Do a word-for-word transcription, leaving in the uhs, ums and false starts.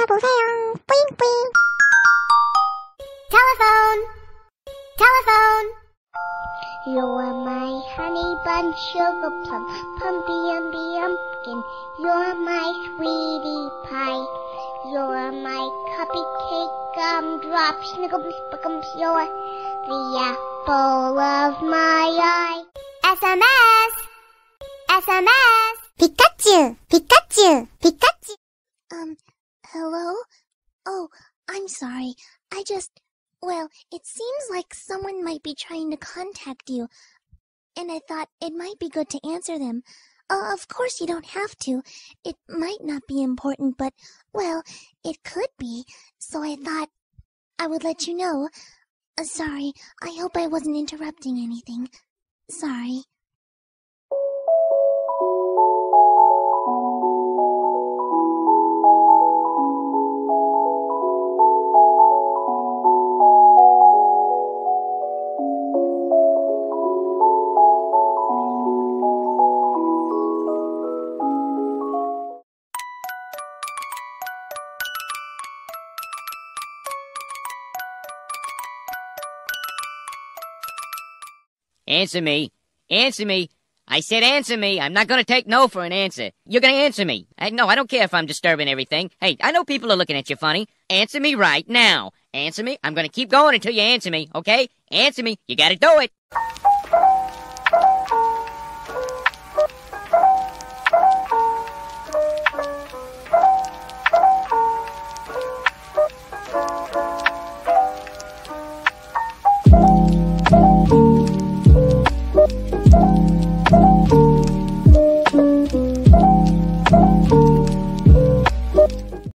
받아보세요. 뿌잉뿌잉. Telephone. Telephone. You're my honey bun, sugar plum, pumpy umby umpkin. You're my sweetie pie. You're my cupcake gumdrop, snickums, spickums. You're the apple of my eye. S M S. S M S. Pikachu, Pikachu, Pikachu. Um, hello? Oh, I'm sorry. I just, well, it seems like someone might be trying to contact you, and I thought it might be good to answer them. Uh, of course you don't have to. It might not be important, but, well, it could be, so I thought I would let you know. Uh, sorry, I hope I wasn't interrupting anything. Sorry. Answer me. Answer me. I said answer me. I'm not going to take no for an answer. You're going to answer me. I, no, I don't care if I'm disturbing everything. Hey, I know people are looking at you funny. Answer me right now. Answer me. I'm going to keep going until you answer me, okay? Answer me. You got to do it.